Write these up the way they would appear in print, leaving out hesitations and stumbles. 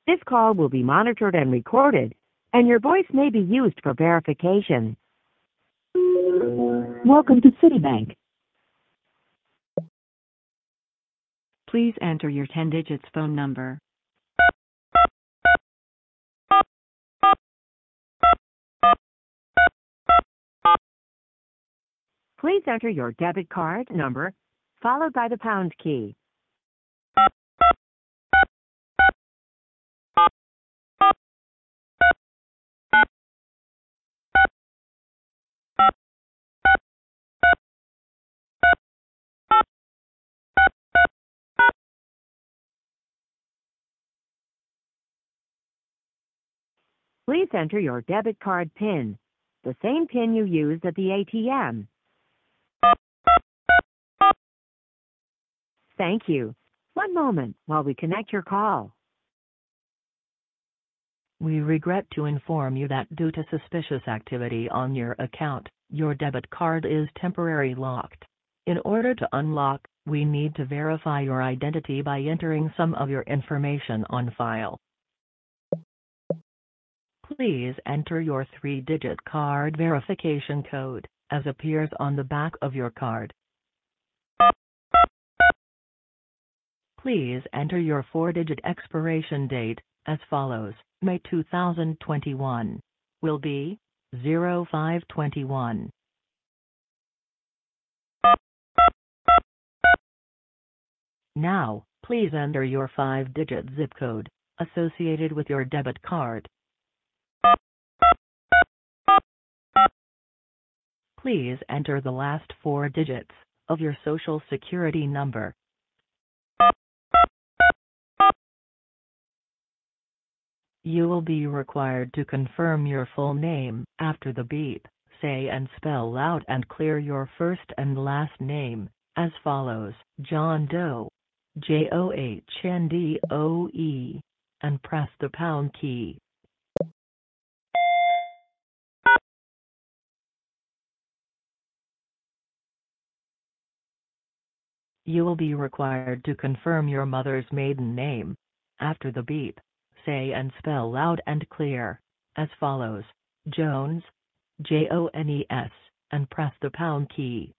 This call will be monitored and recorded, and your voice may be used for verification. Welcome to Citibank. Please enter your 10 digits phone number. Please enter your debit card number, followed by the pound key. Please enter your debit card PIN, the same PIN you used at the ATM. Thank you. One moment while we connect your call. We regret to inform you that due to suspicious activity on your account, your debit card is temporarily locked. In order to unlock, we need to verify your identity by entering some of your information on file. Please enter your 3-digit card verification code, as appears on the back of your card. Please enter your 4-digit expiration date, as follows. May 2021. Will be 0521. Now, please enter your 5-digit zip code, associated with your debit card. Please enter the last 4 digits of your Social Security number. You will be required to confirm your full name after the beep. Say and spell loud and clear your first and last name, as follows: John Doe, JOHNDOE, and press the pound key. You will be required to confirm your mother's maiden name after the beep. Say and spell loud and clear, as follows: Jones, JONES, and press the pound key.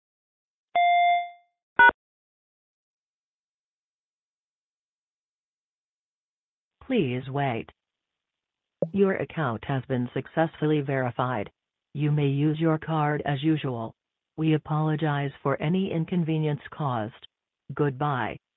Please wait. Your account has been successfully verified. You may use your card as usual. We apologize for any inconvenience caused. Goodbye.